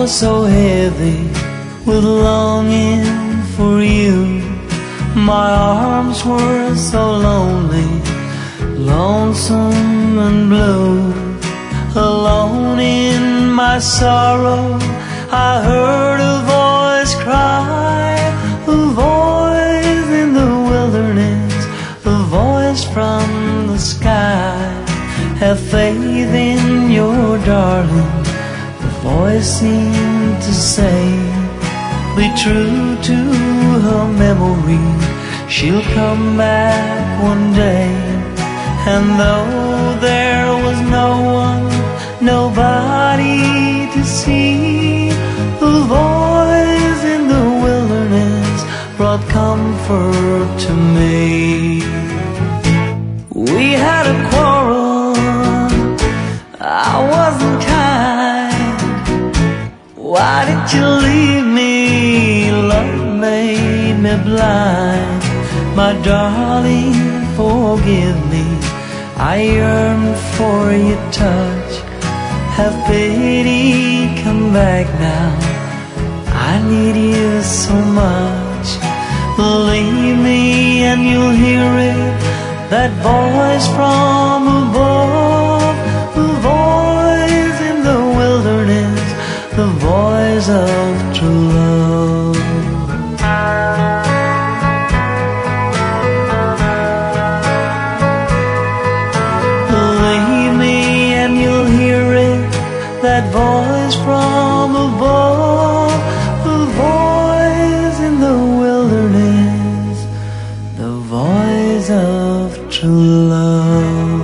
was so heavy with longing for you. My arms were so lonely, lonesome and blue. Alone in my sorrow, I heard a voice cry, a voice in the wilderness, a voice from the sky. Have faith in your darling, the voice seemed to say. Be true to her memory, she'll come back one day. And though there was no one, nobody to see, the voice in the wilderness brought comfort to me. We had a quarrel, I wasn't kind. Why did you leave me? Love made me blind. My darling, forgive me, I yearn for your touch. Have pity, come back now, I need you so much. Believe me and you'll hear it, that voice from above, the voice in the wilderness, the voice of true love. Believe me and you'll hear it, that voice from above, the voice in the wilderness, the voice of true love.